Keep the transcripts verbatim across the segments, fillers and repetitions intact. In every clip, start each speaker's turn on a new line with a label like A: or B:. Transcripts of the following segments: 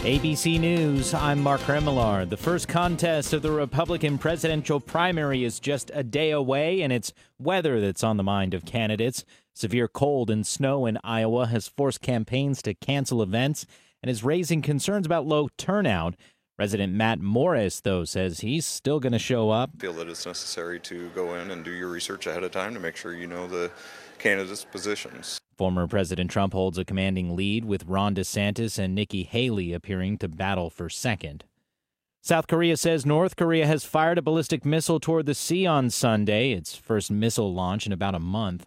A: A B C News, I'm Mark Remillard. The first contest of the Republican presidential primary is just a day away, and it's weather that's on the mind of candidates. Severe cold and snow in Iowa has forced campaigns to cancel events and is raising concerns about low turnout. President Matt Morris, though, says he's still going to show up.
B: I feel that it's necessary to go in and do your research ahead of time to make sure you know the candidates' positions.
A: Former President Trump holds a commanding lead, with Ron DeSantis and Nikki Haley appearing to battle for second. South Korea says North Korea has fired a ballistic missile toward the sea on Sunday, its first missile launch in about a month.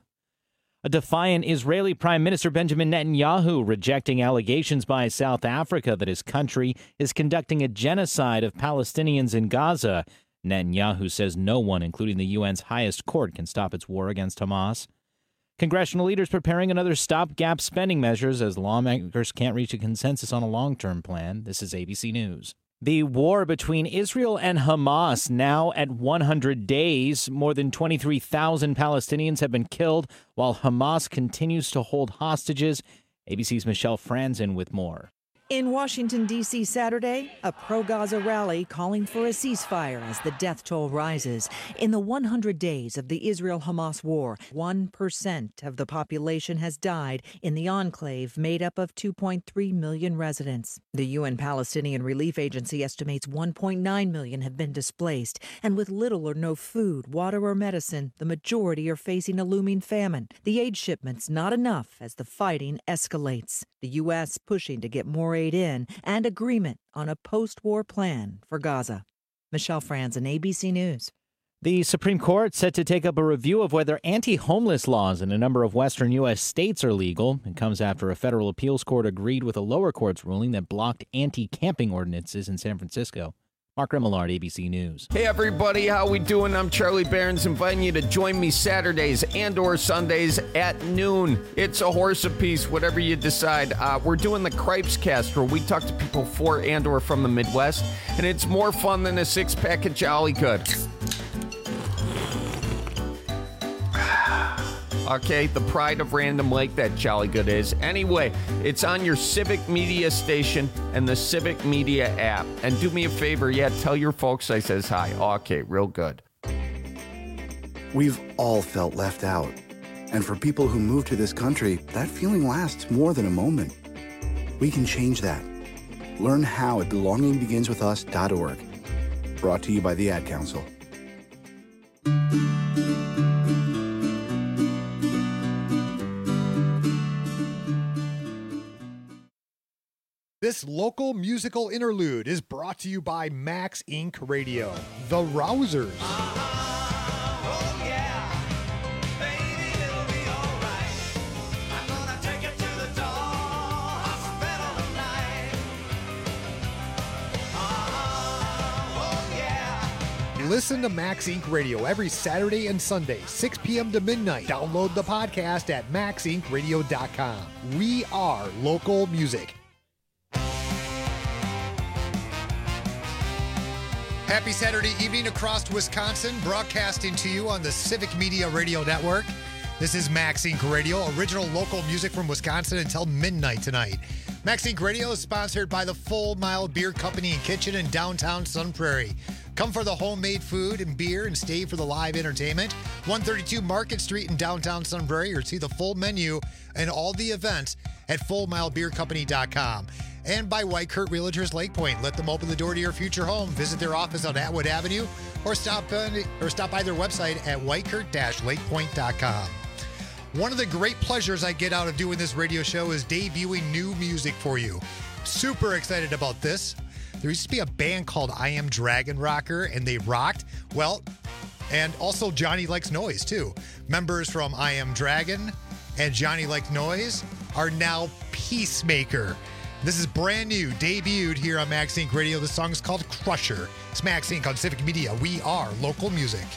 A: A defiant Israeli Prime Minister Benjamin Netanyahu rejecting allegations by South Africa that his country is conducting a genocide of Palestinians in Gaza. Netanyahu says no one, including the U N's highest court, can stop its war against Hamas. Congressional leaders preparing another stopgap spending measures as lawmakers can't reach a consensus on a long-term plan. This is A B C News. The war between Israel and Hamas now at one hundred days. More than twenty-three thousand Palestinians have been killed while Hamas continues to hold hostages. A B C's Michelle Franzen with more.
C: In Washington, D C Saturday, a pro-Gaza rally calling for a ceasefire as the death toll rises. In the one hundred days of the Israel-Hamas war, one percent of the population has died in the enclave made up of two point three million residents. The U N Palestinian Relief Agency estimates one point nine million have been displaced, and with little or no food, water, or medicine, the majority are facing a looming famine. The aid shipments not enough as the fighting escalates. The U S pushing to get more aid in and agreement on a post-war plan for Gaza. Michelle Franzen, A B C News.
A: The Supreme Court set to take up a review of whether anti-homeless laws in a number of western U S states are legal. It comes after a federal appeals court agreed with a lower court's ruling that blocked anti-camping ordinances in San Francisco. Mark Remillard, A B C News.
D: Hey everybody, how we doing? I'm Charlie Barons, inviting you to join me Saturdays and or Sundays at noon. It's a horse apiece, whatever you decide. Uh, we're doing the Cripes Cast, where we talk to people for and or from the Midwest, and it's more fun than a six-pack of Jolly Good. Okay, the pride of Random Lake, that Jolly Good is. Anyway, it's on your Civic Media station and the Civic Media app. And do me a favor, yeah, tell your folks I says hi. Okay, real good.
E: We've all felt left out. And for people who move to this country, that feeling lasts more than a moment. We can change that. Learn how at belonging begins with us dot org. Brought to you by the Ad Council.
F: This local musical interlude is brought to you by Max Incorporated. Radio, The Rousers.
G: Oh, yeah. Baby, it'll be all right. I'm gonna take it to the doll hospital tonight. Oh, yeah.
F: Listen to Max Incorporated. Radio every Saturday and Sunday, six p.m. to midnight. Download the podcast at max inc radio dot com. We are local music. Happy Saturday evening across Wisconsin, broadcasting to you on the Civic Media Radio Network. This is Max Incorporated. Radio, original local music from Wisconsin until midnight tonight. Max Incorporated. Radio is sponsored by the Full Mile Beer Company and Kitchen in downtown Sun Prairie. Come for the homemade food and beer and stay for the live entertainment. one thirty-two Market Street in downtown Sun Prairie, or see the full menu and all the events at full mile beer company dot com. And by White Kurt Realtors Lake Point. Let them open the door to your future home. Visit their office on Atwood Avenue or stop by, or stop by their website at white kurt dash lake point dot com. One of the great pleasures I get out of doing this radio show is debuting new music for you. Super excited about this. There used to be a band called I Am Dragon Rocker, and they rocked. Well, and also Johnny Likes Noise, too. Members from I Am Dragon and Johnny Likes Noise are now Peacemaker. This is brand new, debuted here on Max Incorporated. Radio. The song is called Crusher. It's Max Incorporated on Civic Media. We are local music.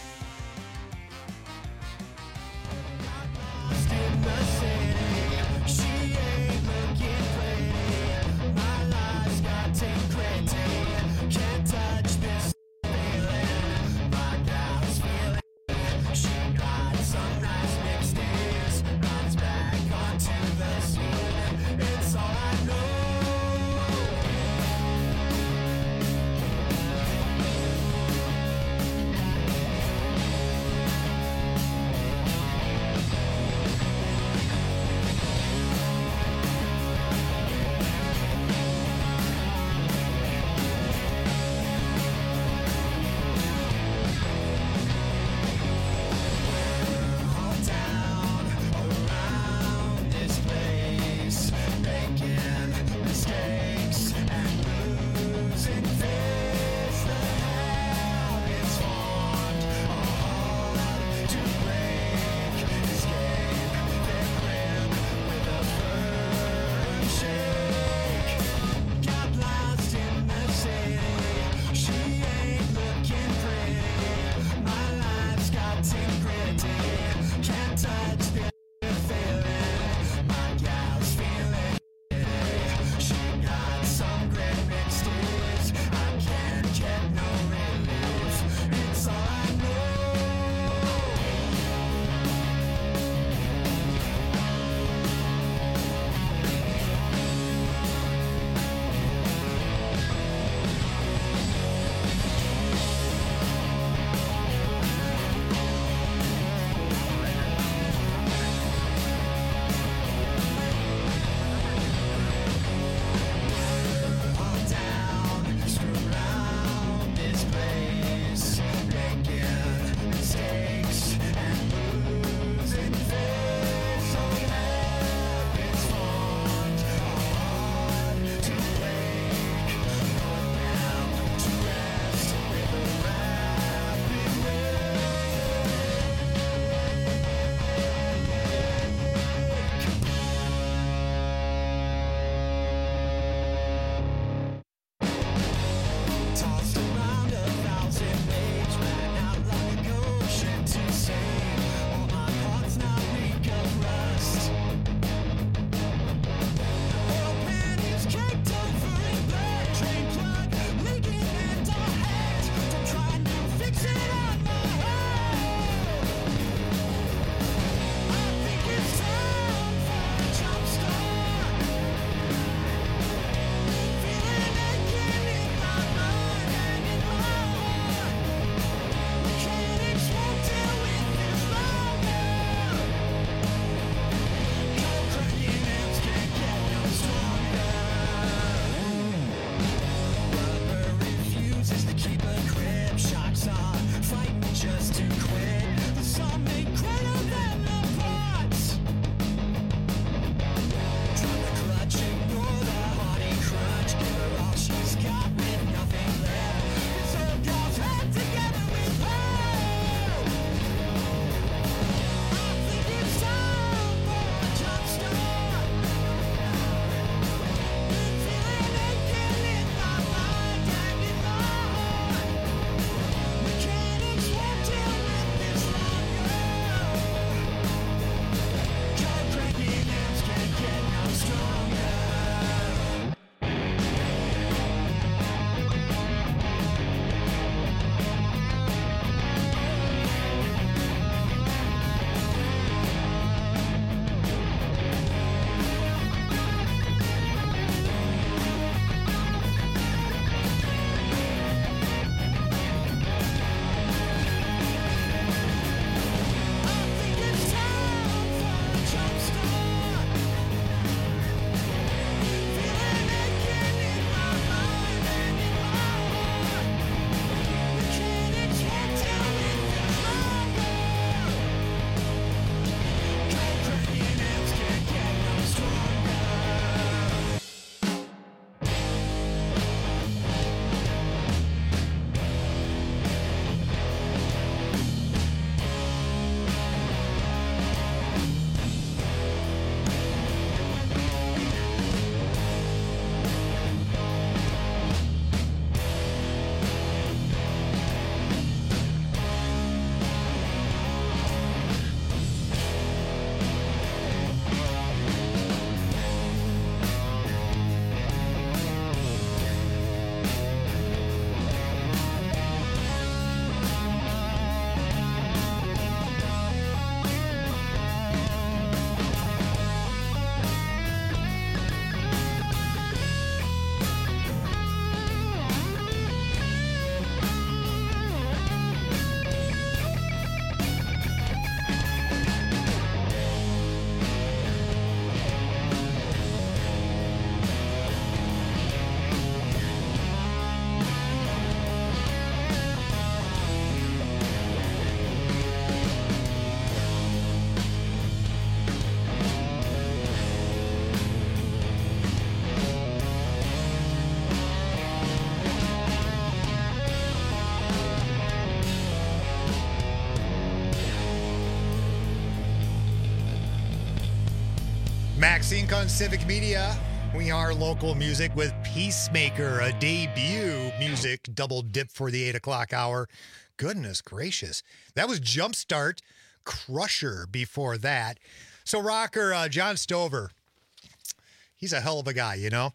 F: Max Inc on Civic Media. We are local music with Peacemaker, a debut music double dip for the eight o'clock hour. Goodness gracious. That was Jumpstart, Crusher before that. So rocker uh, John Stover, he's a hell of a guy, you know?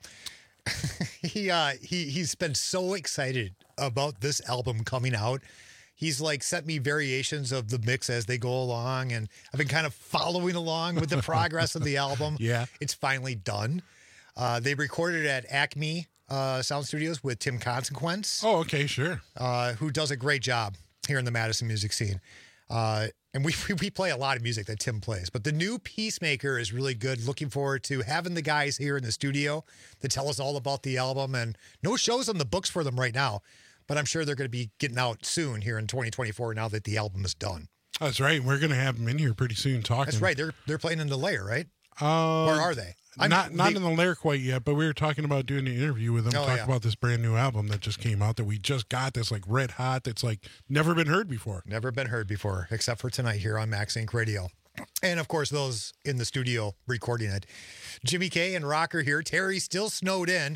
F: he uh, he He's been so excited about this album coming out. He's like sent me variations of the mix as they go along, and I've been kind of following along with the progress of the album.
H: Yeah.
F: It's finally done. Uh, they recorded at Acme uh, Sound Studios with Tim Consequence,
H: Oh, okay, sure.
F: uh, who does a great job here in the Madison music scene. Uh, and we, we we play a lot of music that Tim plays. But the new Peacemaker is really good. Looking forward to having the guys here in the studio to tell us all about the album. And no shows on the books for them right now, but I'm sure they're going to be getting out soon here in twenty twenty-four now that the album is done.
H: That's right. We're going to have them in here pretty soon talking.
F: That's right. They're they're playing in the Lair, right?
H: Uh,
F: Or are they? I'm-
H: not not
F: they-
H: in the lair quite yet, but we were talking about doing an interview with them,
F: Oh,
H: talk
F: yeah.
H: about this brand new album that just came out that we just got that's like red hot, that's like never been heard before.
F: Never been heard before, except for tonight here on Max Inc Radio. And of course, those in the studio recording it. Jimmy K and Rocker here. Terry still snowed in.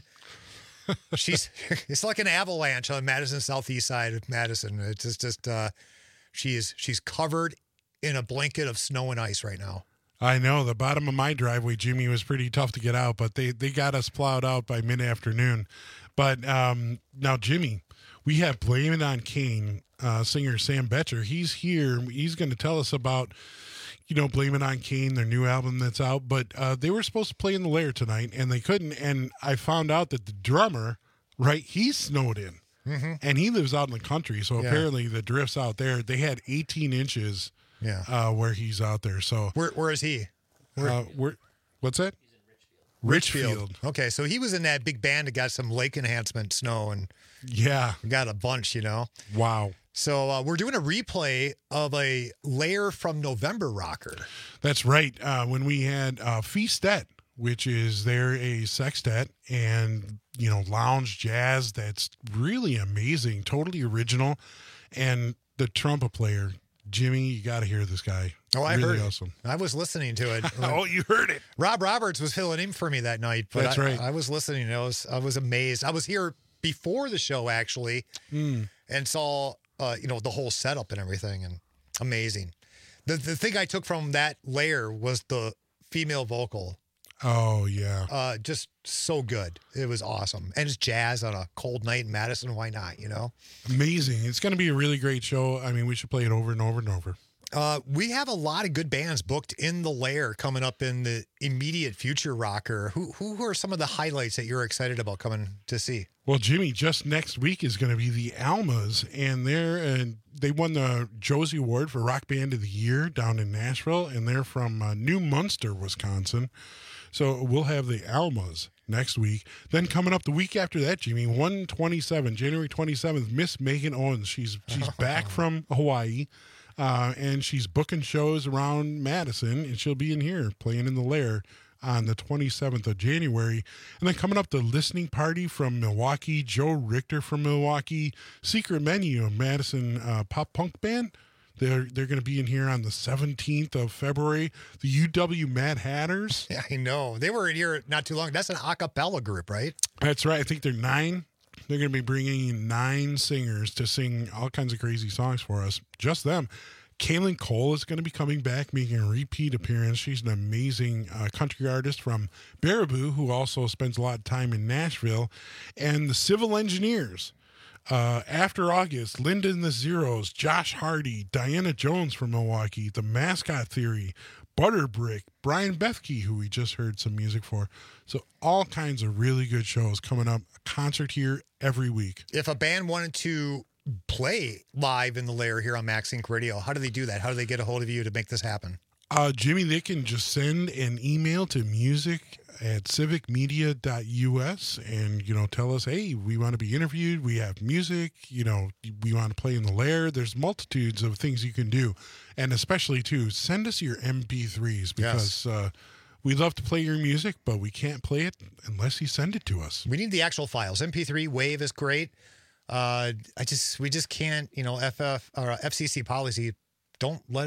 F: She's it's like an avalanche on Madison southeast side of Madison. It's just, just uh, she's she's covered in a blanket of snow and ice right now.
H: I know the bottom of my driveway, Jimmy, was pretty tough to get out, but they, they got us plowed out by mid afternoon. But um, now, Jimmy, we have Blame It on Kane uh, singer Sam Betcher. He's here. He's going to tell us about, you know, Blame It on Kane, their new album that's out. But uh, they were supposed to play in the Lair tonight, and they couldn't. And I found out that the drummer, right, he's snowed in,
F: Mm-hmm.
H: and he lives out in the country. So
F: Yeah.
H: apparently the drifts out there, they had eighteen inches
F: Yeah.
H: uh, where he's out there. So
F: Where where is he?
H: uh, we're, what's that?
F: Richfield. Okay, so he was in that big band that got some lake enhancement snow and
H: Yeah.
F: got a bunch, you know.
H: Wow.
F: So uh, we're doing a replay of a Lair from November rocker.
H: That's right. Uh, when we had uh, Feastet, which is they're a sextet and, you know, lounge jazz that's really amazing, totally original. And the trumpet player, Jimmy, you got to hear this guy.
F: Oh, I
H: really
F: heard it.
H: awesome.
F: I was listening to it.
H: Oh, you heard it.
F: Rob Roberts was filling in for me that night, but
H: That's
F: I,
H: right.
F: I was listening. I was I was amazed. I was here before the show actually,
H: Mm.
F: and saw uh, you know the whole setup and everything, and amazing. The the thing I took from that Lair was the female vocal.
H: Oh, yeah.
F: Uh, just so good. It was awesome, and it's jazz on a cold night in Madison. Why not? You know.
H: Amazing. It's going to be a really great show. I mean, we should play it over and over and over.
F: Uh, we have a lot of good bands booked in the Lair coming up in the immediate future, Rocker. Who who are some of the highlights that you're excited about coming to see?
H: Well, Jimmy, just next week is going to be the Almas, and they're and they won the Josie Award for Rock Band of the Year down in Nashville, and they're from uh, New Munster, Wisconsin. So we'll have the Almas next week. Then coming up the week after that, Jimmy, one twenty-seven, January twenty-seventh, Miss Megan Owens. She's she's back from Hawaii. Uh, and she's booking shows around Madison, and she'll be in here playing in the Lair on the twenty-seventh of January. And then coming up, the listening party from Milwaukee, Joe Richter from Milwaukee, Secret Menu, a Madison uh, pop punk band. They're they're going to be in here on the seventeenth of February. The U W Mad Hatters.
F: Yeah, I know. They were in here not too long. That's an a cappella group, right?
H: That's right. I think they're nine. They're going to be bringing in nine singers to sing all kinds of crazy songs for us. Just them. Kaylin Cole is going to be coming back, making a repeat appearance. She's an amazing uh, country artist from Baraboo, who also spends a lot of time in Nashville. And the Civil Engineers. Uh, after August, Linda and the Zeros, Josh Hardy, Diana Jones from Milwaukee, The Mascot Theory, Butterbrick, Brian Bethke, who we just heard some music for. So all kinds of really good shows coming up. A concert here every week.
F: If a band wanted to play live in the Lair here on Max Inc Radio, how do they do that? How do they get a hold of you to make this happen?
H: Uh, Jimmy, they can just send an email to music at civic media dot u s and, you know, tell us, hey, we want to be interviewed. We have music, you know, we want to play in the Lair. There's multitudes of things you can do. And especially, too, send us your M P threes because uh, we love to play your music, but we can't play it unless you send it to us.
F: We need the actual files. M P three, WAV is great. Uh, I just, we just can't, you know, F F or F C C policy don't let us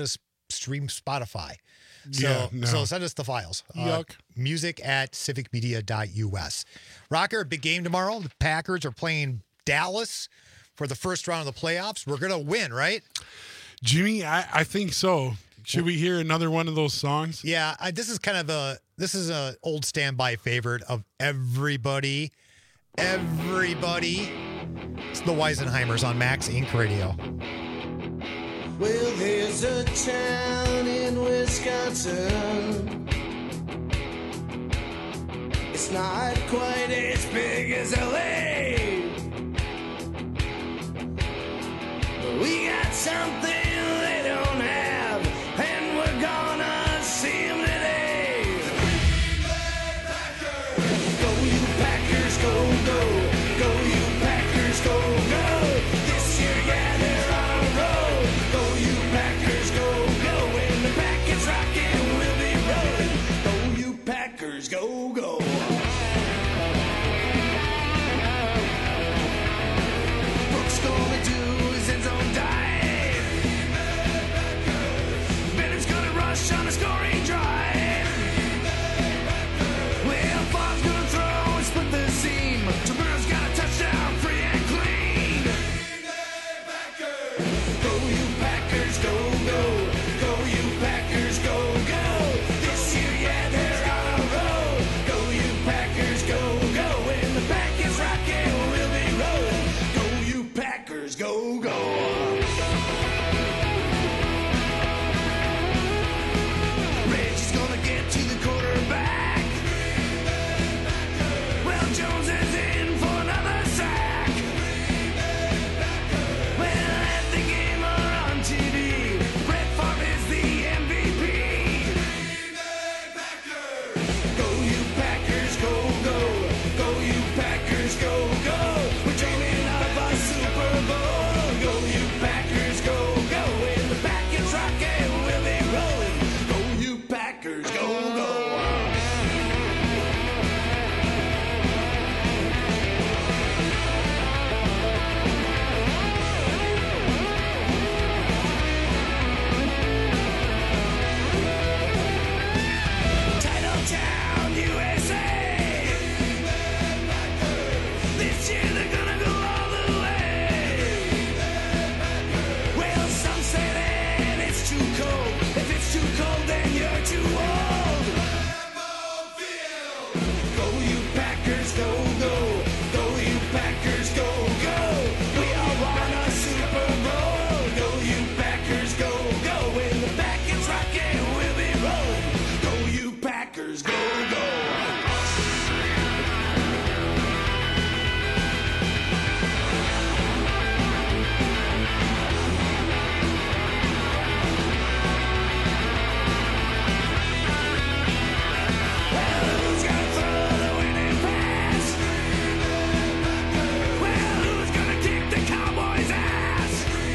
F: stream Spotify. So,
H: Yeah, no.
F: so send us the files. Uh,
H: Yuck.
F: music at civic media dot U S. Rocker, big game tomorrow. The Packers are playing Dallas for the first round of the playoffs. We're going to win, right?
H: Jimmy, I, I think so. Should we hear another one of those songs?
F: Yeah, I, this is kind of a this is a old standby favorite of everybody. Everybody. It's the Weisenheimers on Max Inc Radio.
G: Well, there's a town in Wisconsin. It's not quite as big as L A. But we got something they don't have, and we're gonna see them today. Go, you Packers, go, go. Go, you Packers, go, go. This year, yeah, they're on a roll. Go, you Packers, go, go. When the back is rocking, we'll be rolling. Go, you Packers, go, go. Brooks gonna do his end zone dive. Bennett's gonna rush on a scoring drive. Well, Favre's gonna throw and split the seam. Taburno's got a touchdown, free and clean. Go, you Packers, go, go. Go, you Packers, go, go. This year, yeah, they're on a roll. Go, you Packers, go, go. When the back is rocking, we'll be rolling. Go, you Packers, go, go. Reggie's gonna get to the quarterback. Well, Jones is in for another sack. Well, at the game or on T V, Brett Favre is the M V P. Go, you Packers, go, go. Go, you Packers, go, go. We're dreaming of a Super Bowl. Go, you Packers, go, go. When the back is rocking, we'll be rolling. Go, you Packers, go, go. Titletown, U S A. This year they're gonna go all the way. Well, some say that it's too cold. If it's too cold, then you're too old. Go, you Packers, go, go. Go, you Packers, go, go. We all want a Super Bowl. Go, you Packers, go, go. When the back is rocking, we'll be rolling. Go, you Packers, go, go. Well, who's gonna throw the winning pass? Well, who's gonna kick the Cowboys' ass?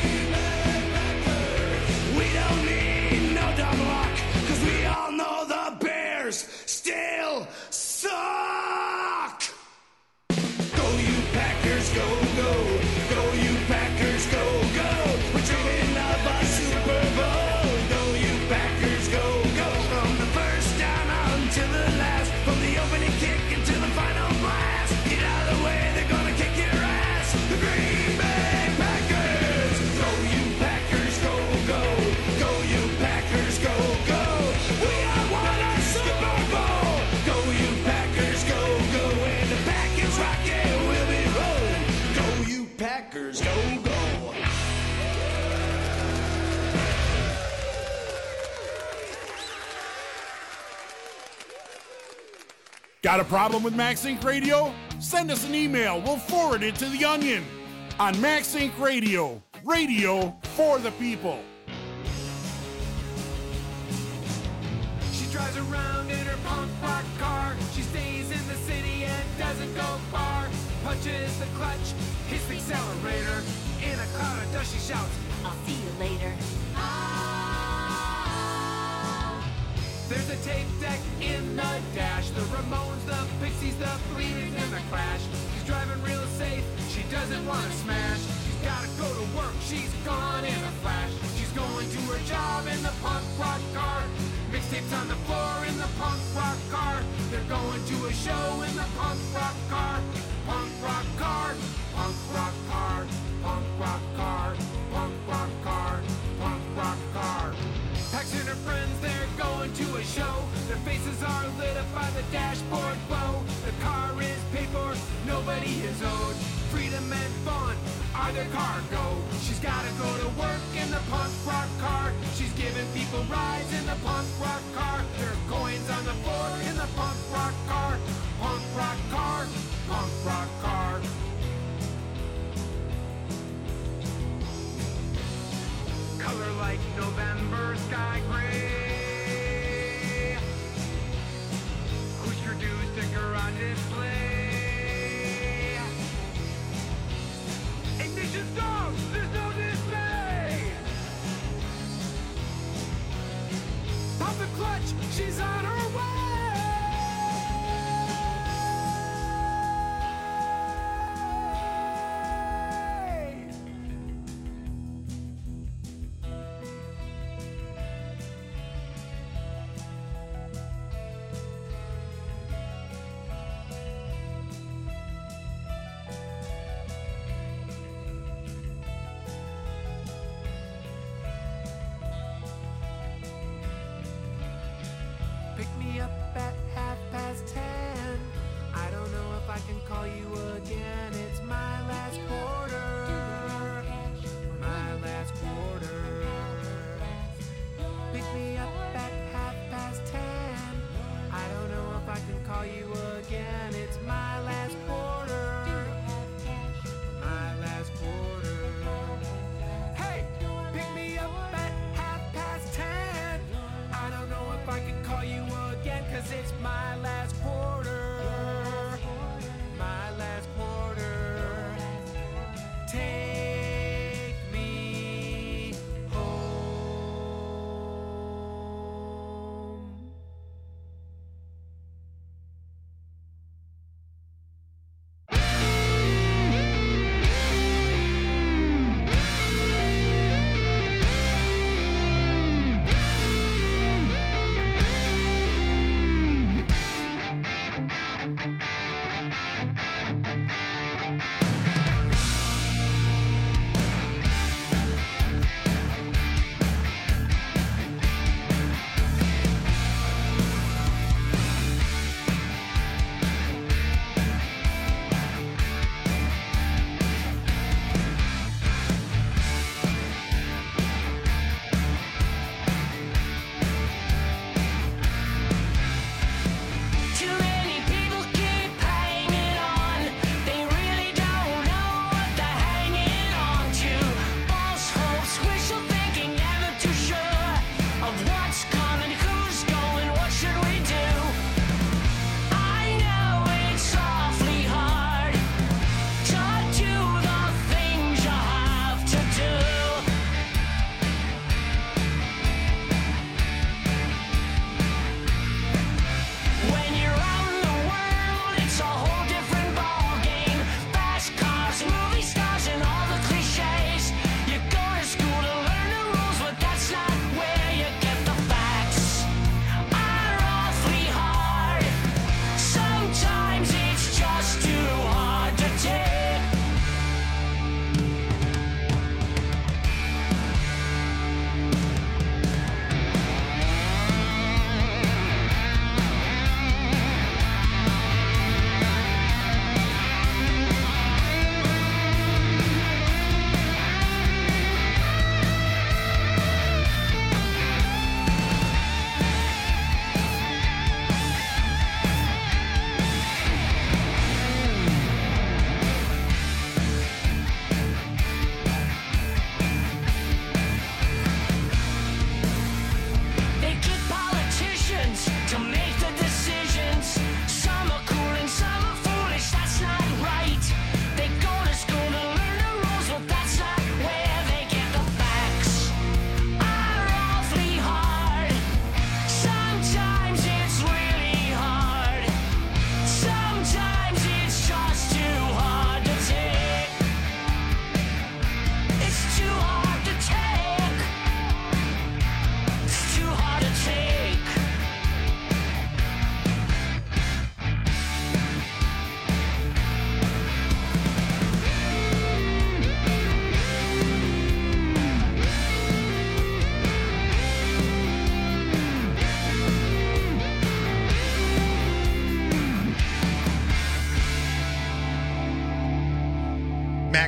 G: We don't need no dumb luck, 'cause we all know the Bears still suck. Go, you Packers, go, go. Go, you Packers, go, go. We're dreaming of a Super Bowl. Go, you Packers, go, go. From the first down until the last, from the opening kick until the final blast. Get out of the way, they're gonna kick your ass. The Green Bay Packers. Go, you Packers, go, go. Go, you Packers, go, go. We all want a Super Bowl. Go, you Packers, go, go. When the back is rocking, we'll be rolling. Go, you Packers, go, go.
I: Got a problem with Max Inc Radio? Send us an email. We'll forward it to The Onion on Max Inc Radio. Radio for the people.
G: She drives around in her punk rock car. She stays in the city and doesn't go far. Punches the clutch, hits the accelerator. In a cloud of dust she shouts,
J: I'll see you later.
G: there's a tape deck in the dash. The Ramones, the Pixies, the Bleeding, and the Clash. She's driving real safe, she doesn't want to smash. She's
J: gotta go to work, she's gone in a flash. She's going to her job in the punk rock car. Mixtapes on the floor in the punk rock car. They're going to a show in the punk rock car. Punk rock car, punk rock car, punk rock car, punk rock car, punk rock car. Pax and her friends, they're going to a show. Their faces are lit up by the dashboard glow. The car is paid for, nobody is owed. Freedom and fun are their cargo. She's gotta go to work in the punk rock car. She's giving people rides in the punk rock car. There are coins on the floor in the punk rock car. Punk rock car, punk rock car. Color like November sky gray. Who's your sticker on display? Ignition stone, there's no display. Pop the clutch, she's on her way. Pick me up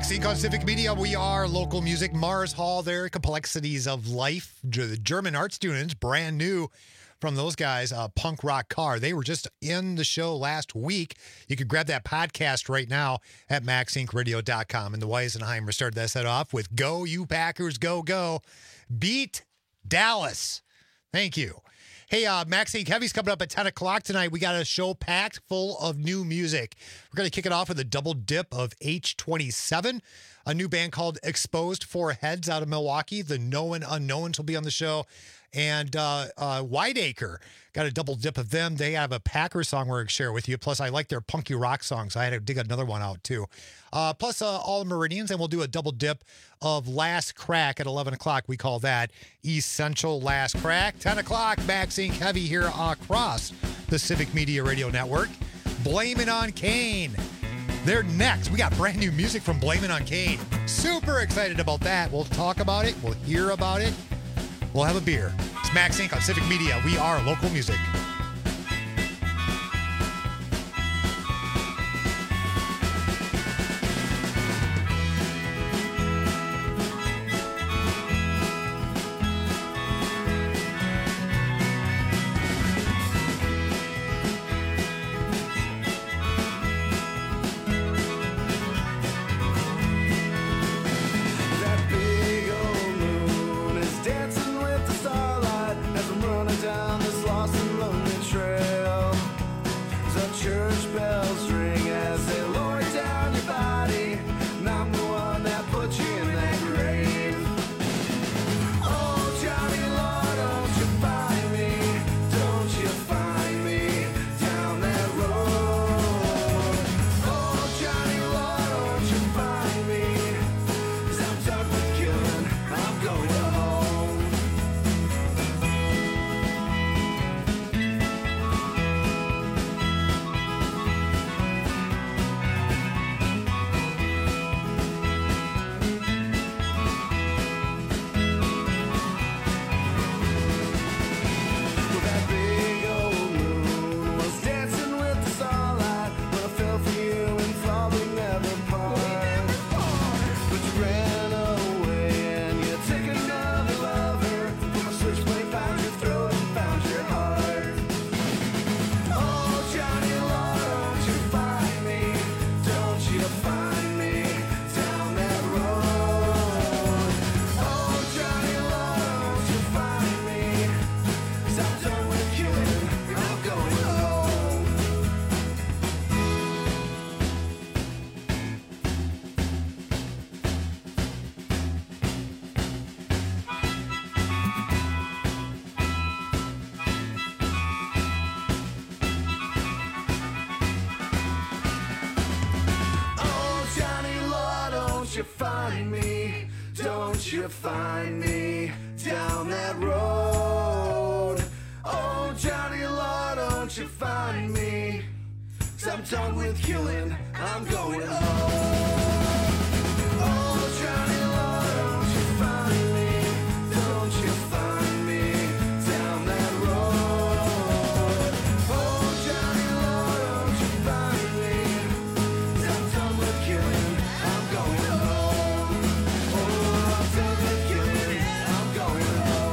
F: Max Inc on Civic Media. We are local music. Mars Hall there, Complexities of Life. The German art students, brand new from those guys, uh, Punk Rock Car. They were just in the show last week. You could grab that podcast right now at max inc radio dot com. And the Weisenheimer started that set off with Go, You Packers, Go, Go. Beat Dallas. Thank you. Hey, uh, Max Inc Heavy's coming up at ten o'clock tonight. We got a show packed full of new music. We're going to kick it off with a double dip of H twenty-seven, a new band called Exposed Four Heads out of Milwaukee. The Known Unknowns will be on the show. And uh, uh, Whiteacre, got a double dip of them. They have a Packer song we're going to share with you. Plus, I like their punky rock songs. So I had to dig another one out, too. Uh, plus, uh, All Meridians, and we'll do a double dip of Last Crack at eleven o'clock. We call that Essential Last Crack. ten o'clock, Max Inc Heavy here across the Civic Media Radio Network. Blame It on Kane. They're next. We got brand new music from Blame It on Kane. Super excited about that. We'll talk about it. We'll hear about it. We'll have a beer. It's Max Inc on Civic Media. We are local music.
G: you find me? Don't you find me down that road? Oh, Johnny Law, don't you find me? 'Cause I'm done with killing, I'm going home. Oh, Johnny Law, don't you find me? Don't you find me down that road? Oh, Johnny Law, don't you find me? 'Cause I'm done with killing, I'm going home. Oh, I'm done with killing, I'm going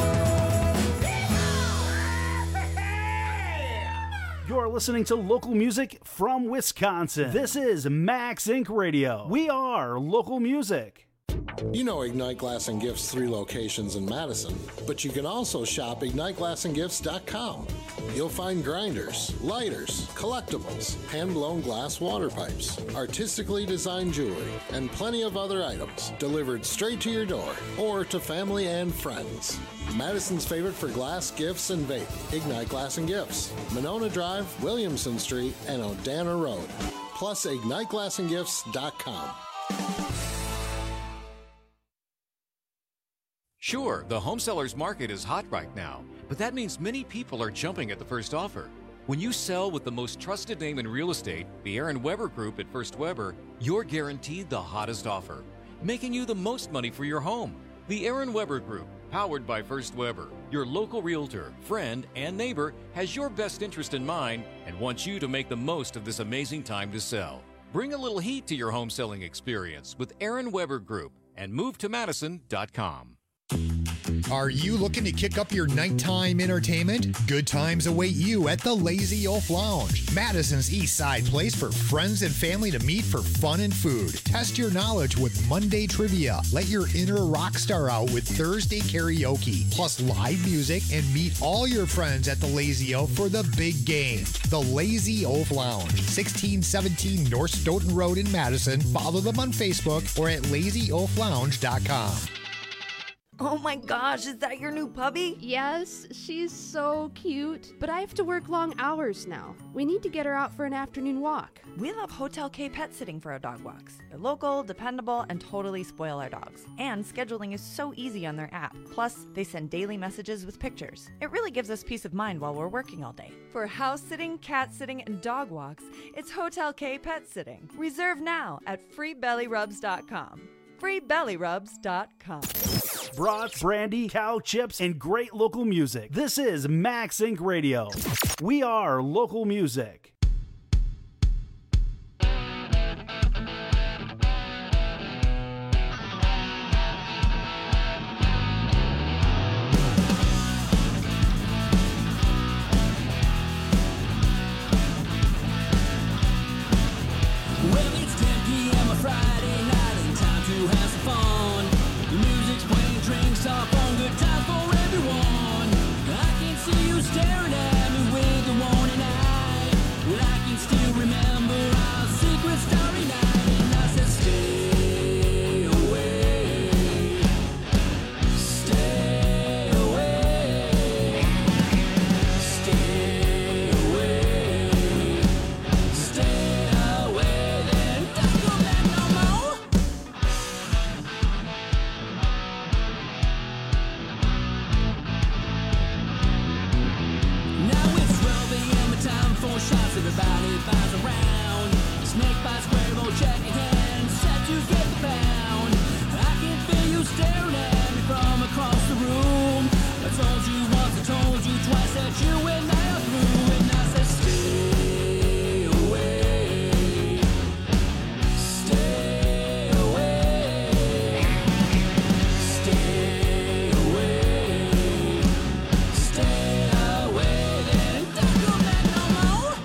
G: home.
K: You're listening to local music from Wisconsin. This is Max Inc Radio. We are local music.
L: You know Ignite Glass and Gifts' three locations in Madison, but you can also shop ignite glass and gifts dot com. You'll find grinders, lighters, collectibles, hand-blown glass water pipes, artistically designed jewelry, and plenty of other items delivered straight to your door or to family and friends. Madison's favorite for glass, gifts, and vape, Ignite Glass and Gifts, Monona Drive, Williamson Street, and Odana Road. Plus ignite glass and gifts dot com.
M: Sure, the home sellers market is hot right now, but that means many people are jumping at the first offer. When you sell with the most trusted name in real estate, the Aaron Weber Group at First Weber, you're guaranteed the hottest offer, making you the most money for your home. The Aaron Weber Group, powered by First Weber, your local realtor, friend, and neighbor, has your best interest in mind and wants you to make the most of this amazing time to sell. Bring a little heat to your home selling experience with Aaron Weber Group and move to madison dot com.
F: Are you looking to kick up your nighttime entertainment? Good times await you at the Lazy Oaf Lounge, Madison's East Side place for friends and family to meet for fun and food. Test your knowledge with Monday trivia. Let your inner rock star out with Thursday karaoke, plus live music, and meet all your friends at the Lazy Oaf for the big game. The Lazy Oaf Lounge, sixteen seventeen North Stoughton Road in Madison. Follow them on Facebook or at lazy oaf lounge dot com.
N: Oh my gosh, is that your new puppy?
O: Yes, she's so cute. But I have to work long hours now. We need to get her out for an afternoon walk.
N: We love Hotel K pet sitting for our dog walks. They're local, dependable, and totally spoil our dogs. And scheduling is so easy on their app. Plus, they send daily messages with pictures. It really gives us peace of mind while we're working all day. For house sitting, cat sitting, and dog walks, it's Hotel K pet sitting. Reserve now at free belly rubs dot com. free belly rubs dot com.
K: Brats, brandy, cow chips, and great local music. This is Max Inc Radio. We are local music.
G: Well, it's ten p.m. a Friday night and time to have some fun. The music's playing, drinks are on, good times for everyone. I can see you staring at me with the warning eye. Well, I can still remember our secret starry night, and I said, stay away, stay away, stay away, stay away, then don't come back no more. Now it's twelve a.m. time for shots, everybody buys around. Snake bites, Cuervo, check your hand, set to get the pound. I can feel you staring at me from across the room. I told you once, I told you twice that you and I are through, and I said stay away, stay away, stay away, stay away, then don't come back no more.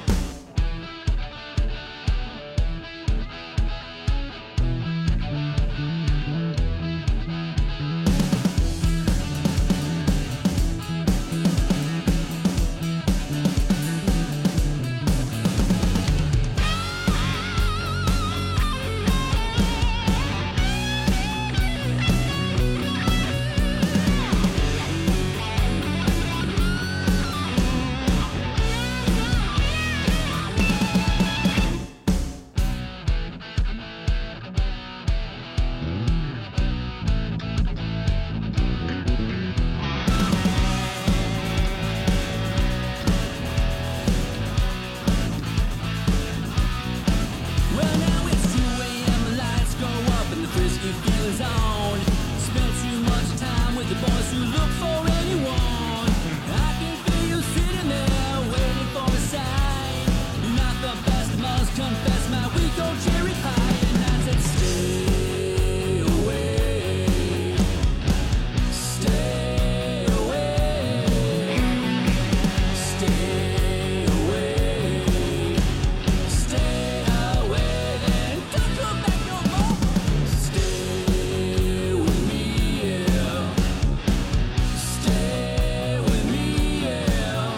G: Well, now it's two a.m. the lights go up and the frisky feeling's on. Spent too much time with the boys who look for anyone. I can feel you sitting there waiting for a sign. You're not the best, must confess, my weak old cherry pie. And I said stay away, stay away, stay away, stay away, then don't come back no more. Stay with me, yeah. Stay with me, yeah.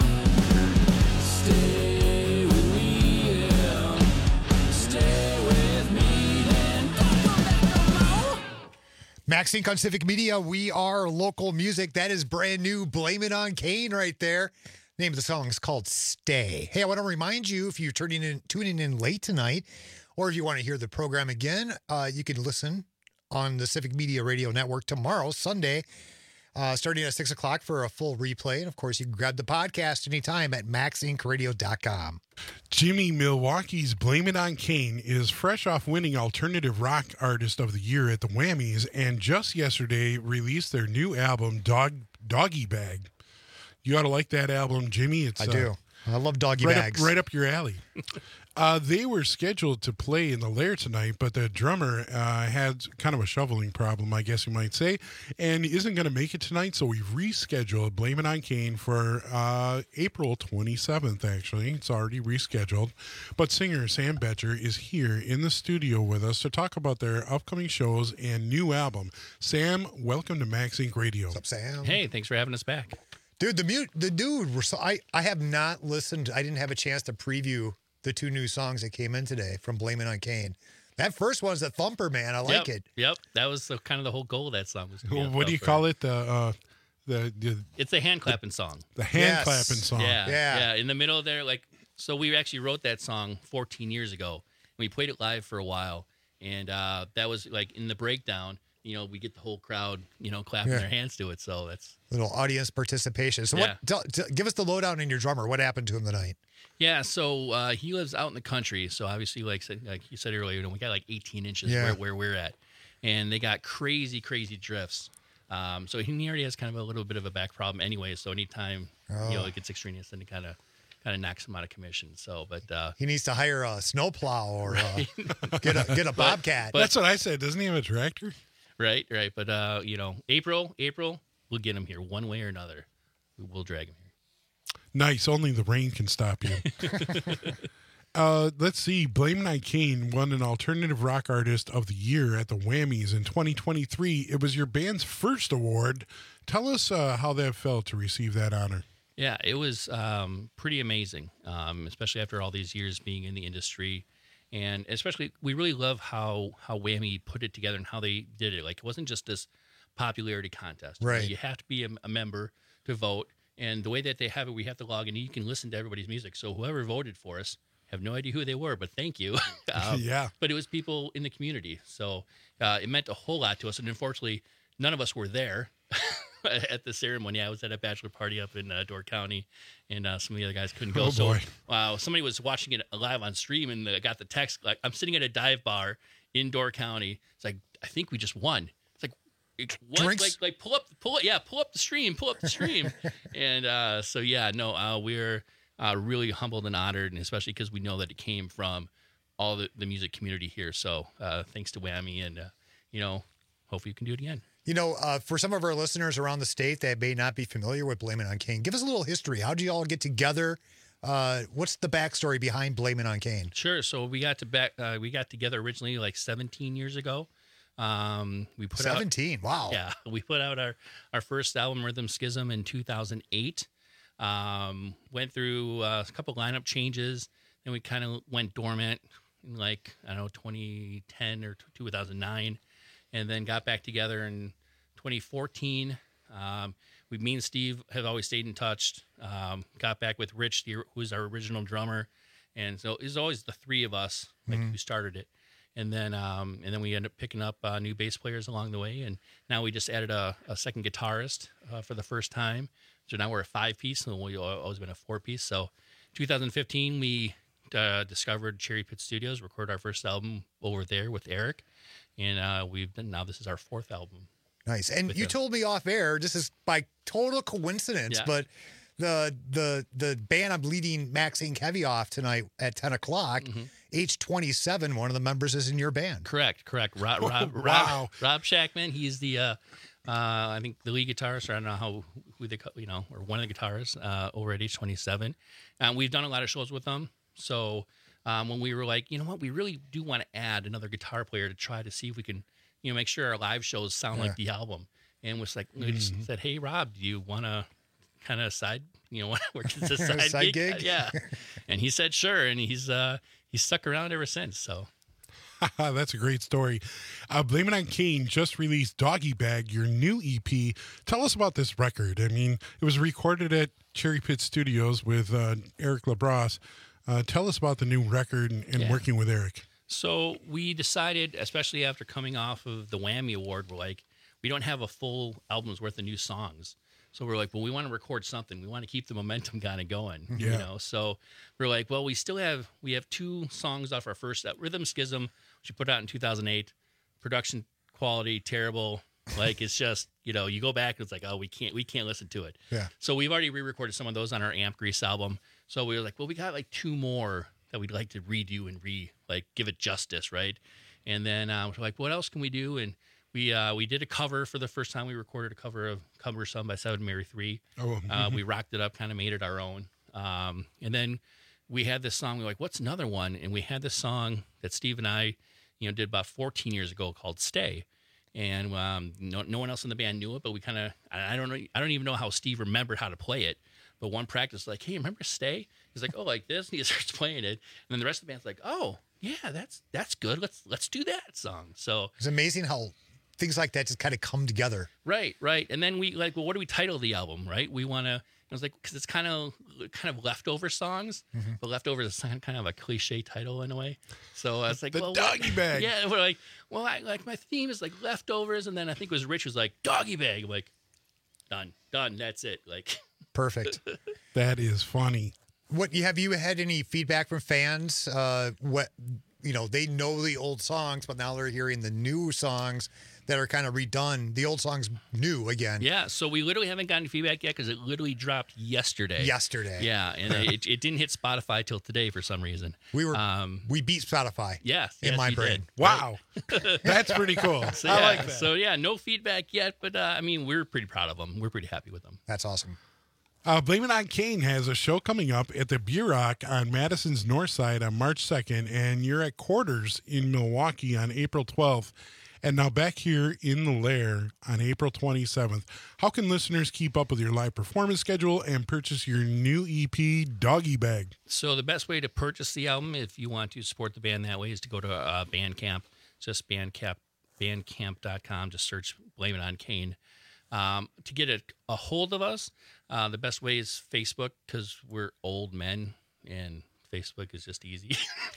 G: Stay with me, yeah. Stay with me, then don't come back no more.
F: Max Inc on Civic Media. We are local music. That is brand new. Blame It on Kane right there. Name of the song is called Stay. Hey, I want to remind you, if you're tuning in, tuning in late tonight, or if you want to hear the program again, uh, you can listen on the Civic Media Radio Network tomorrow, Sunday, uh, starting at six o'clock for a full replay. And, of course, you can grab the podcast anytime at max inc radio dot com.
H: Jimmy Milwaukee's Blame It on Kane is fresh off winning Alternative Rock Artist of the Year at the Whammies, and just yesterday released their new album, Dog Doggy Bag. You ought to like that album, Jimmy. It's
F: I do. I love doggy
H: right
F: bags.
H: Up, right up your alley. Uh, they were scheduled to play in the Lair tonight, but the drummer uh, had kind of a shoveling problem, I guess you might say, and isn't going to make it tonight, so we've rescheduled Blame It on Kane for uh, April twenty-seventh, actually. It's already rescheduled. But singer Sam Betcher is here in the studio with us to talk about their upcoming shows and new album. Sam, welcome to Max Inc Radio.
F: What's up, Sam?
P: Hey, thanks for having us back.
F: Dude, the mute, the dude, we're so, I, I have not listened, I didn't have a chance to preview the two new songs that came in today from Blame It on Kane. That first one's a thumper, man. I like
P: yep,
F: it.
P: Yep, that was the, kind of the whole goal of that song. Was to be a
H: What do you
P: thumper.
H: call it? The uh, the, the
P: It's a hand clapping song.
H: The hand
F: Yes.
H: clapping song.
P: Yeah,
F: Yeah.
P: yeah. In the middle there, like, so we actually wrote that song fourteen years ago. We played it live for a while, and uh, that was like in the breakdown. You know, we get the whole crowd, you know, clapping
F: Yeah.
P: their hands to it. So that's
F: Little audience participation. So
P: Yeah.
F: what? Tell, tell, give us the lowdown in your drummer. What happened to him tonight?
P: yeah. So uh, he lives out in the country. So obviously, like said- like you said earlier, you know, we got like eighteen inches
F: Yeah.
P: where, where we're at, and they got crazy, crazy drifts. Um, so he already has kind of a little bit of a back problem anyway. So anytime you know
F: Oh.
P: it gets extraneous, then it kind of kind of knocks him out of commission. So, but uh,
F: He needs to hire a snowplow or uh, get a get a bobcat.
P: but-
H: That's what I said. Doesn't he have a tractor?
P: Right, right. But, uh, you know, April, April, we'll get him here one way or another. We will drag him here.
H: Nice. Only the rain can stop you. uh, let's see. Blame It on Kane won an Alternative Rock Artist of the Year at the Whammies in twenty twenty-three. It was your band's first award. Tell us uh, how that felt to receive that honor.
P: Yeah, it was um, pretty amazing, um, especially after all these years being in the industry. And especially, we really love how, how Whammy put it together and how they did it. Like, it wasn't just this popularity contest. You know,
F: Right.
P: You have to be a, a member to vote. And the way that they have it, we have to log in. You can listen to everybody's music. So whoever voted for us, have no idea who they were, but thank you. um,
H: Yeah.
P: But it was people in the community. So uh, it meant a whole lot to us. And unfortunately, none of us were there at the ceremony. I was at a bachelor party up in uh, Door County, and uh, some of the other guys couldn't go.
H: Oh,
P: so
H: boy.
P: wow, somebody was watching it live on stream, and I got the text, like, I'm sitting at a dive bar in Door County. It's like, I think we just won. It's like, it's what?
F: Drinks?
P: Like, like pull up, pull it, yeah, pull up the stream, pull up the stream. and uh, so, yeah, no, uh, we're uh, really humbled and honored, and especially because we know that it came from all the, the music community here. So uh, thanks to Whammy, and, uh, you know, hopefully you can do it again.
F: You know, uh, for some of our listeners around the state that may not be familiar with Blame It on Kane, give us a little history. How did you all get together? Uh, what's the backstory behind Blame It on Kane?
P: Sure. So we got to back. Uh, we got together originally like seventeen years ago. Um, we put
F: seventeen.
P: Out,
F: wow.
P: Yeah, we put out our our first album, Rhythm Schism, in two thousand eight. Um, went through uh, a couple lineup changes. Then we kind of went dormant in like I don't know twenty ten or two thousand nine, and then got back together in twenty fourteen. Um, we, me and Steve have always stayed in touch. Um, got back with Rich, the, who's our original drummer, and so it was always the three of us like
F: Mhm.
P: who started it. And then, um, and then we ended up picking up uh, new bass players along the way, and now we just added a, a second guitarist uh, for the first time. So now we're a five piece, and we've always been a four piece. So, twenty fifteen, we uh, discovered Cherry Pit Studios, recorded our first album over there with Eric, and uh, we've done, now this is our fourth album.
F: Nice. And
P: with
F: you
P: him.
F: told me off air, this is by total coincidence,
P: Yeah.
F: but the the the band I'm leading Maxine Kevy off tonight at ten o'clock,
P: Mm-hmm.
F: H twenty-seven, one of the members is in your band.
P: Correct, correct. Rob, Rob,
F: Wow.
P: Rob, Rob Shackman. He's the, uh, uh, I think the lead guitarist, or I don't know how who they, co- you know, or one of the guitarists uh, over at H twenty-seven. And we've done a lot of shows with them. So um, when we were like, you know what, we really do want to add another guitar player to try to see if we can, you know, make sure our live shows sound
F: Yeah.
P: like the album. And was like, we just
F: Mhm.
P: said, hey, Rob, do you want to kind of side, you know, work as a side,
F: Side
P: gig?
F: gig?
P: Yeah. And he said, sure. And he's, uh, he's stuck around ever since. So.
H: That's a great story. Uh, Blame It on Kane just released Doggy Bag, your new E P. Tell us about this record. I mean, it was recorded at Cherry Pit Studios with uh, Eric LaBrosse. Uh, tell us about the new record and, and
P: Yeah.
H: working with Eric.
P: So we decided, especially after coming off of the Whammy Award, we're like, we don't have a full album's worth of new songs. So we're like, well, we want to record something. We want to keep the momentum kind of going, you
H: Yeah.
P: know? So we're like, well, we still have, we have two songs off our first, uh, Rhythm Schism, which we put out in two thousand eight. Production quality, terrible. Like, it's just, you know, you go back and it's like, oh, we can't, we can't listen to it.
F: Yeah.
P: So we've already re-recorded some of those on our Amp Grease album. So we were like, well, we got like two more that we'd like to redo and re like give it justice, right? And then uh, we're like, what else can we do? And we uh, we did a cover for the first time. We recorded a cover of "Cover Some" by Seven Mary Three.
H: Oh,
P: uh, we rocked it up, kind of made it our own. Um, and then we had this song. We were like, what's another one? And we had this song that Steve and I, you know, did about fourteen years ago called "Stay." And um, no, no one else in the band knew it, but we kind of, I don't know, I don't even know how Steve remembered how to play it. But one practice, like, hey, remember "Stay"? He's like, oh, like this, and he starts playing it. And then the rest of the band's like, oh, yeah, that's that's good. Let's let's do that song. So
F: it's amazing how things like that just kind of come together.
P: Right, right. And then we like, well, what do we title the album? Right? We want to. I was like, because it's kind of kind of leftover songs,
F: Mhm.
P: but leftover is kind of a cliche title in a way. So I was like,
H: The
P: well,
H: doggy
P: what?
H: bag.
P: Yeah, we're like, well, I, like my theme is like leftovers, and then I think it was Rich was like doggy bag. I'm like, done, done. That's it. Like,
F: Perfect.
H: That is funny.
F: What you have you had any feedback from fans? Uh, what you know, they know the old songs, but now they're hearing the new songs that are kind of redone. The old songs new again.
P: yeah. So we literally haven't gotten feedback yet because it literally dropped yesterday.
F: Yesterday.
P: Yeah, and it, it didn't hit Spotify till today for some reason.
F: We were
P: um,
F: we beat Spotify.
P: Yes,
F: in
P: yes,
F: my
P: you
F: brain.
P: did.
H: Wow. That's pretty cool.
P: So,
H: I
P: yeah,
H: like that.
P: So yeah, no feedback yet, but uh, I mean, we're pretty proud of them. We're pretty happy with them.
F: That's awesome.
H: Uh, Blame It On Kane has a show coming up at the Beer Rock on Madison's North Side on March second, and you're at Quarters in Milwaukee on April twelfth, and now back here in the Lair on April twenty-seventh. How can listeners keep up with your live performance schedule and purchase your new E P, Doggy Bag?
P: So the best way to purchase the album, if you want to support the band that way, is to go to uh, Bandcamp. Just Bandcamp, bandcamp dot com. Just search Blame It On Kane. Um, to get a, a hold of us, uh, the best way is Facebook, because we're old men and Facebook is just easy.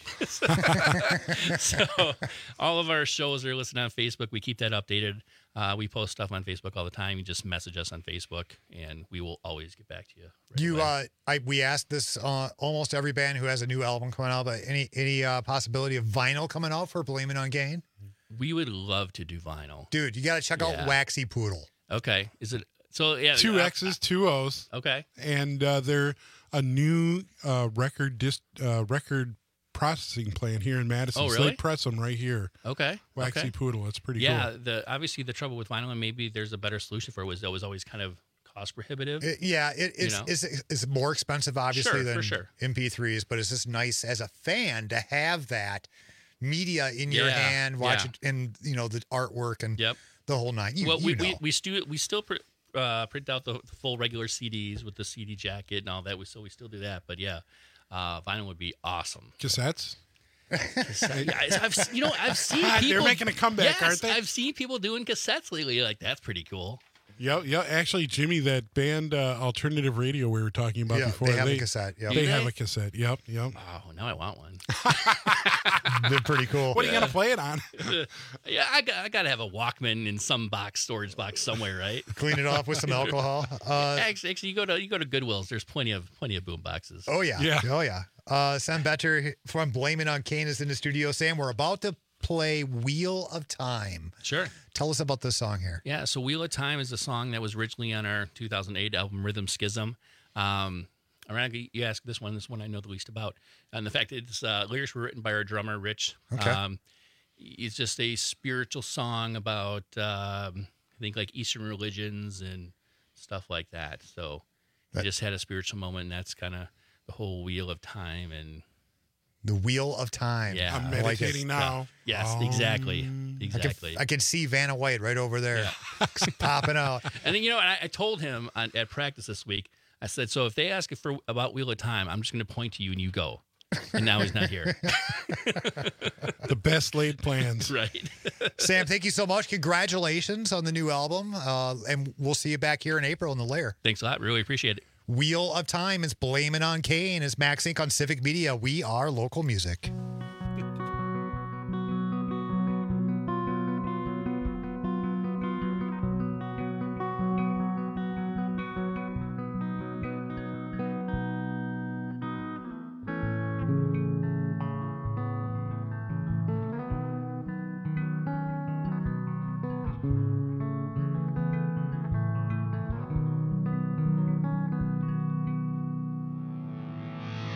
P: So all of our shows are listed on Facebook. We keep that updated. Uh, we post stuff on Facebook all the time. You just message us on Facebook, and we will always get back to you. right
F: You,
P: away.
F: uh, I we asked this uh, almost every band who has a new album coming out, but any any uh, possibility of vinyl coming out for Blame It On Kane?
P: We would love to do vinyl.
F: Dude, you got to check out
P: Yeah.
F: Waxy Poodle.
P: Okay. Is it so? Yeah.
H: Two
P: uh,
H: X's, two O's.
P: Okay.
H: And uh, they're a new uh, record dis- uh, record processing plant here in Madison.
P: Oh,
H: So
P: really?
H: they press them right here.
P: Okay.
H: Waxy
P: okay.
H: Poodle. It's pretty
P: yeah,
H: cool.
P: the obviously the trouble with vinyl, and maybe there's a better solution for it, was that was always kind of cost prohibitive.
F: It- yeah, it,
P: You
F: it's,
P: know?
F: it's it's more expensive, obviously,
P: Sure, for
F: than
P: sure.
F: M P threes, but it's just nice as a fan to have that media in your
P: Yeah,
F: hand, watch
P: yeah.
F: it, and you know the artwork and
P: Yep.
F: the whole nine. You,
P: well,
F: you
P: we,
F: know.
P: we we still we still pr- uh, print out the, the full regular C Ds with the C D jacket and all that. We so we still do that, but yeah, uh, vinyl would be awesome.
H: Cassettes?
P: Cassette- yeah, I've, I've you know I've seen
H: They're
P: people
H: making a comeback,
P: yes,
H: aren't they?
P: I've seen people doing cassettes lately. Like, that's pretty cool.
H: Yeah, yeah. Actually, Jimmy, that band uh, Alternative Radio we were talking about
F: Yeah,
H: before,
F: they have a cassette, yep.
H: They
P: Do
H: have
P: they?
H: a cassette. Yep, yep.
P: Oh, now I want one.
F: They're pretty cool.
H: What are you gonna play it on?
P: Yeah, I got I got to have a Walkman in some box, storage box somewhere, right?
F: Clean it off with some alcohol. Uh,
P: actually, actually, you go to you go to Goodwill's. There's plenty of plenty of boom boxes.
F: Oh yeah.
H: Yeah.
F: Oh yeah. Uh, Sam Better from Blame It On Kane is in the studio. Sam, we're about to play Wheel of Time.
P: Sure.
F: Tell us about this song here.
P: Yeah, so Wheel of Time is a song that was originally on our two thousand eight album Rhythm Schism. Um, ironically, you ask this one, this one I know the least about. And the fact that its uh, lyrics were written by our drummer, Rich.
F: Okay.
P: Um, it's just a spiritual song about, um, I think, like Eastern religions and stuff like that. So I just had a spiritual moment, and that's kind of the whole Wheel of Time. And
F: The Wheel of Time.
P: yeah,
H: I'm
F: I like it.
H: meditating now.
P: yes,
H: Um,
P: exactly,
F: I
P: exactly.
F: can, I can see Vanna White right over there popping out.
P: And then, you know, I, I told him on, at practice this week, I said, so if they ask you for about Wheel of Time, I'm just going to point to you and you go. And now he's not here.
H: The best laid plans.
P: Right.
F: Sam, thank you so much. Congratulations on the new album. Uh, and we'll see you back here in April in the Lair.
P: Thanks a lot. Really appreciate it.
F: Wheel of Time is Blame It On Kane. It's Max Inc on Civic Media. We are local music.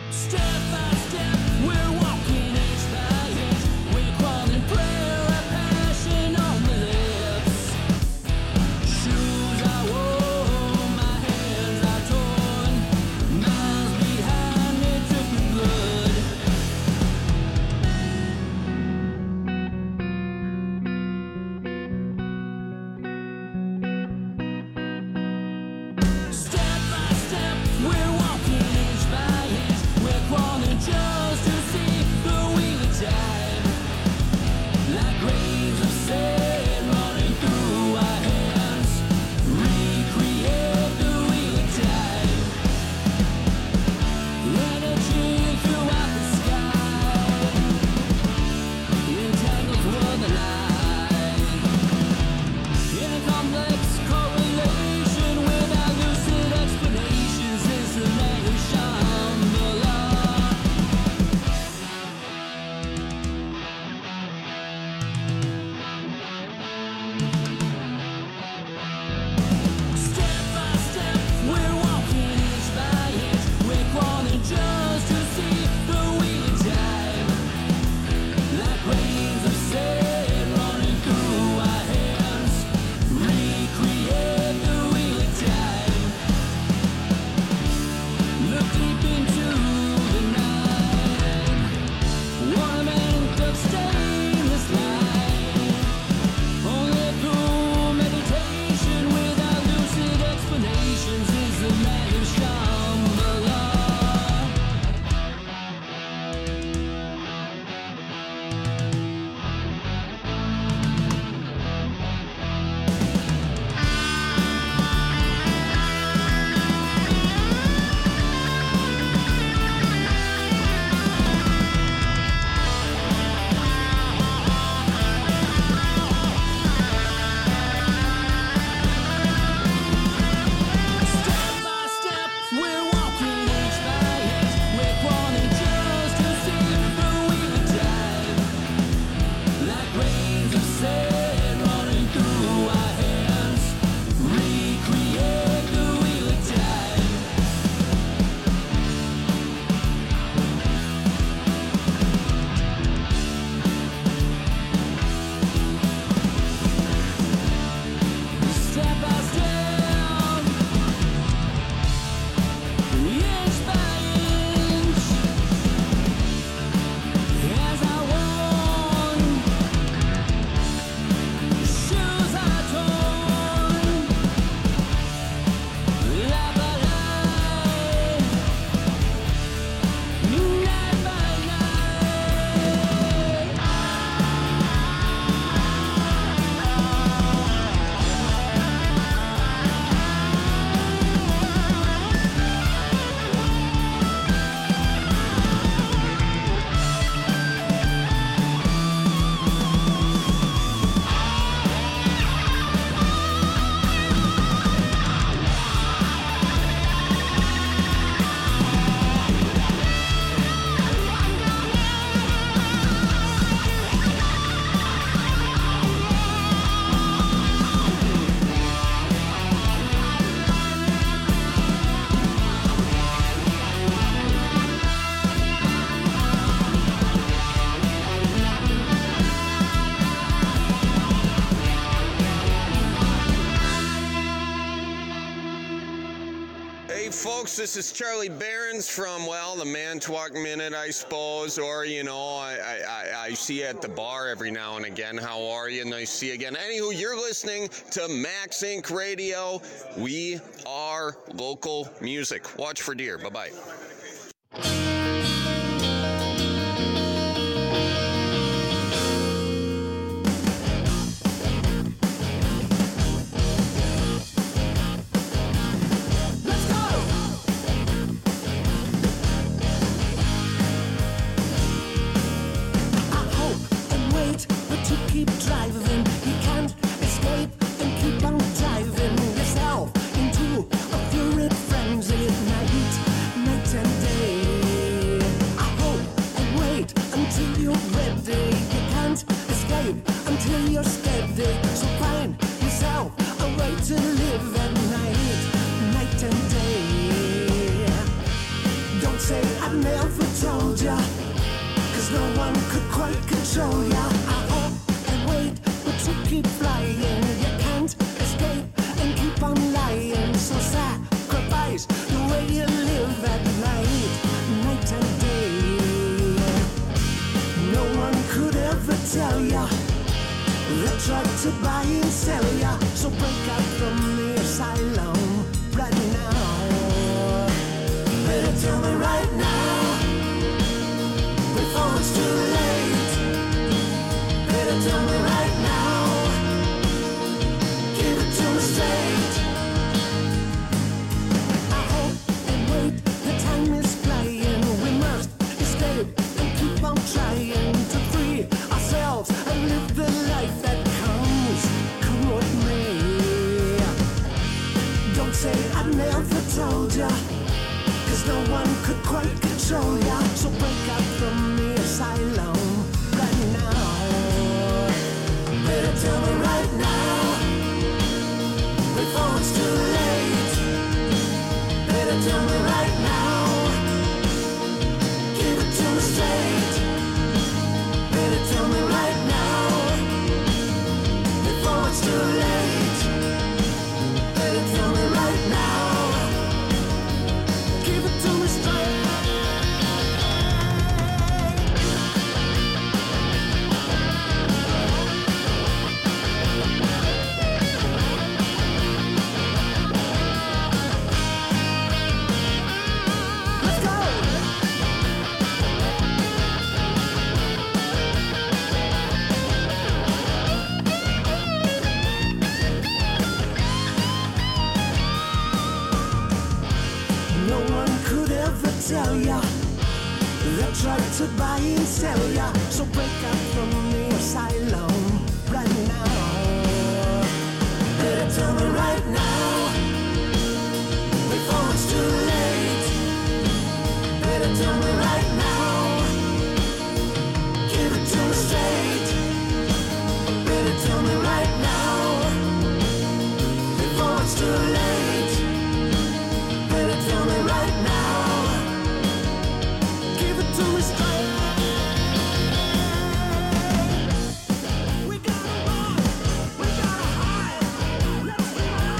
D: folks, this is Charlie Behrens from, well, the Manitowoc Minute, I suppose, or, you know, I, I, I see you at the bar every now and again. How are you? Nice to see you again. Anywho, you're listening to Max Inc Radio. We are local music. Watch for deer. Bye-bye.
Q: Keep driving, you can't escape and keep on driving yourself into a fluid frenzy at night, night and day. I hope and wait until you're ready. You can't escape until you're steady. So find yourself a way to live at night, night and day. Don't say I've never told ya, cause no one could quite control ya. I hope and wait, but you keep flying. You can't escape and keep on lying. So sacrifice the way you live at night, night and day. No one could ever tell ya. They tried to buy and sell ya. So break out from the asylum right now. Better tell me right now, before it's too late. Better tell me right now, give it to me straight. I hope and wait, the time is flying. We must escape and keep on trying to free ourselves and live the life that comes, come what may. Don't say I never told ya, cause no one could quite control ya. So break out from the asylum right now. Better tell me right now, before it's too late. Better tell me right now, give it to me straight. Better tell me right now, before it's too late. Better tell me right now, give it to me straight. Let's go! No one could ever tell ya. They tried to buy and sell ya. So break out from the asylum right now. Better tell me right now, before it's too late. Better tell me right now, give it to me straight. Better tell me right now, before it's too late. Better tell me right now, give it to me straight. We gotta run, we gotta hide, let's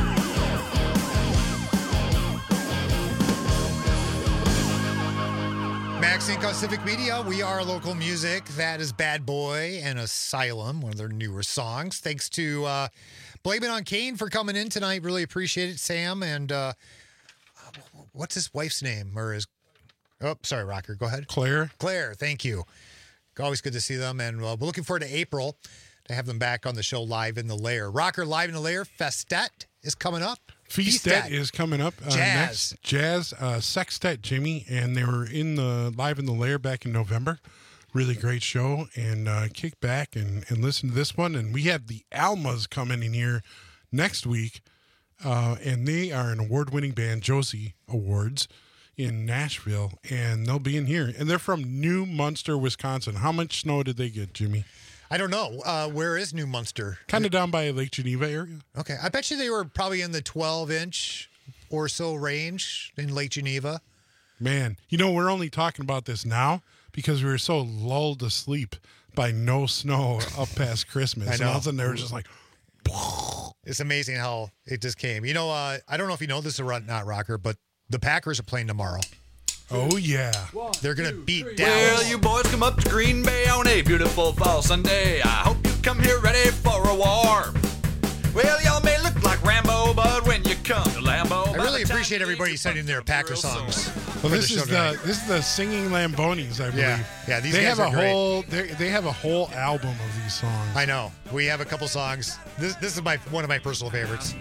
F: Max Inc on Civic Media. We are local music. That is Bad Boy and Asylum, one of their newer songs. Thanks to uh, Blame It on Kane for coming in tonight. Really appreciate it, Sam. And uh, what's his wife's name? Or his? Oh, sorry, Rocker. Go ahead.
H: Claire.
F: Claire. Thank you. Always good to see them. And uh, we're looking forward to April to have them back on the show live in the Lair. Rocker live in the Lair. Festet is coming up.
H: Feastet is coming up. Uh,
F: Jazz.
H: Next. Jazz uh, Sextet, Jimmy, and they were in the live in the Lair back in November. Really great show, and uh, kick back and, and listen to this one. And we have the Almas coming in here next week, uh, and they are an award-winning band, Josie Awards, in Nashville, and they'll be in here. And they're from New Munster, Wisconsin. How much snow did they get, Jimmy?
F: I don't know. Uh, where is New Munster?
H: Kind of down by Lake Geneva area.
F: Okay. I bet you they were probably in the twelve inch or so range in Lake Geneva.
H: Man, you know, we're only talking about this now because we were so lulled to sleep by no snow up past Christmas.
F: I
H: And
F: know.
H: all of a sudden they were just like,
F: It's amazing how it just came. You know, uh, I don't know if you know this or not, Rocker, but the Packers are playing tomorrow.
H: oh, yeah.
F: They're going to beat
R: Well,
F: Dallas.
R: you boys come up to Green Bay on a beautiful fall Sunday. I hope you come here ready for a war. Well, y'all may look like Rambo, but when you come to Lambeau,
F: I really appreciate everybody sending their Packer songs.
H: Well,
F: for
H: this
F: the show
H: is the
F: tonight.
H: this is the singing Lambonis, I believe.
F: Yeah, yeah, these
H: they
F: guys
H: have
F: are
H: a
F: great.
H: whole they they have a whole album of these songs.
F: I know. We have a couple songs. This this is my one of my personal favorites.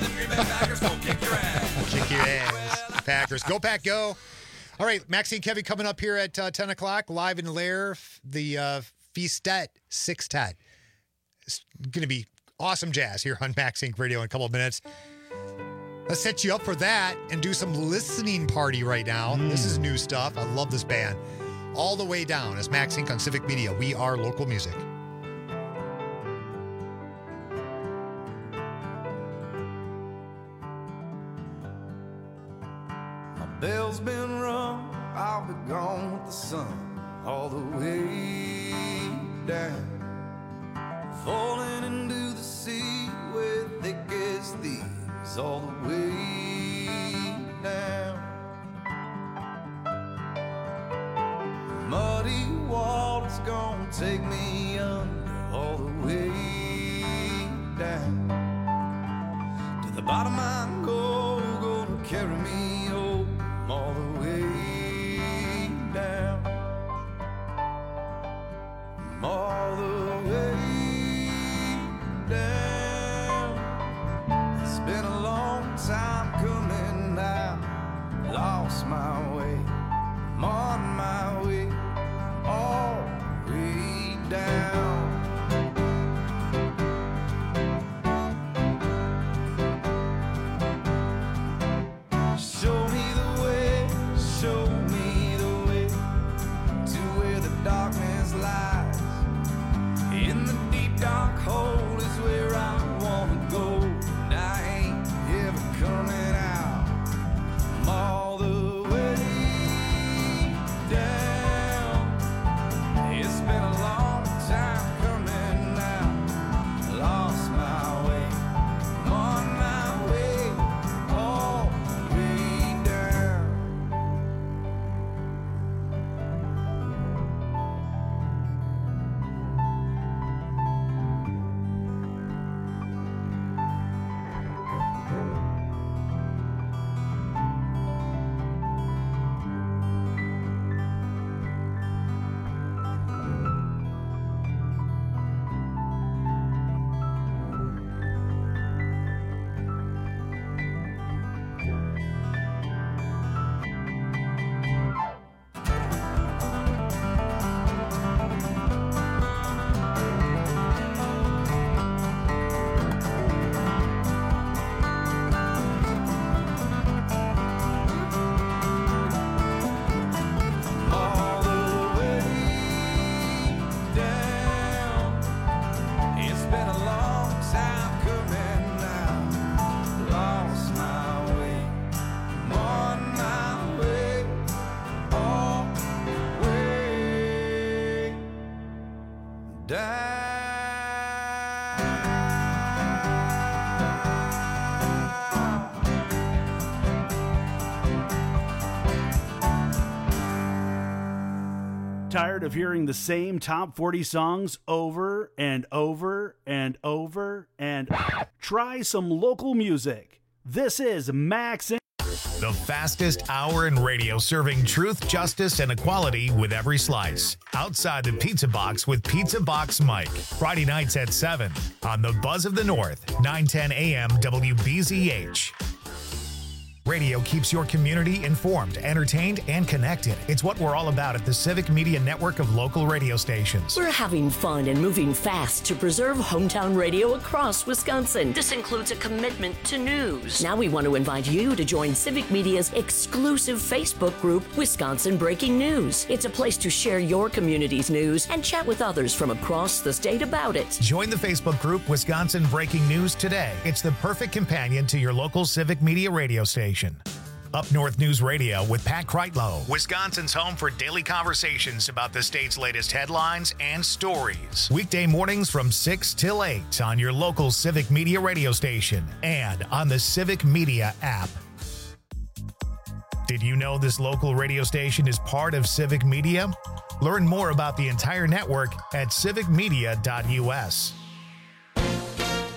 F: Kick your ass. Packers. Go, Pack, go. All right, Maxie and Kevin coming up here at uh, ten o'clock, live in the Lair, the uh, Feastet Sextet. It's going to be awesome jazz here on Max Inc Radio in a couple of minutes. Let's set you up for that and do some listening party right now. This is new stuff. I love this band. All the way down as Max Inc on Civic Media. We are local music.
S: Bell's been rung, I'll be gone the sun all the way down, falling into the sea where thick as thieves all the way down. Muddy water's gonna take me under all the way down. To the bottom I go, gonna carry me home all the way down. All the way down. It's been a long time coming now. Lost my way, I'm on my way, all the way down. Show me the way, show me the way to where the darkness lies. In the deep dark hole is where I wanna go, and I ain't ever coming out. I'm all the way down. It's been a long time coming now. Lost my way, I'm on my way, all the way down. All the way down. It's been a long time coming now. Lost my way, I'm on my way, all the way down.
K: Tired of hearing the same top forty songs over and over and over and try some local music. This is Max and
T: The fastest hour in radio, serving truth, justice, and equality with every slice. Outside the Pizza Box with Pizza Box Mike. Friday nights at seven on the Buzz of the North, nine ten A M W B Z H. Radio keeps your community informed, entertained, and connected. It's what we're all about at the Civic Media Network of local radio stations.
U: We're having fun and moving fast to preserve hometown radio across Wisconsin. This includes a commitment to news. Now we want to invite you to join Civic Media's exclusive Facebook group, Wisconsin Breaking News. It's a place to share your community's news and chat with others from across the state about it.
T: Join the Facebook group Wisconsin Breaking News today. It's the perfect companion to your local Civic Media radio station. Up North News Radio with Pat Kreitlow, Wisconsin's home for daily conversations about the state's latest headlines and stories. Weekday mornings from six till eight on your local Civic Media radio station and on the Civic Media app. Did you know this local radio station is part of Civic Media? Learn more about the entire network at civic media dot U S.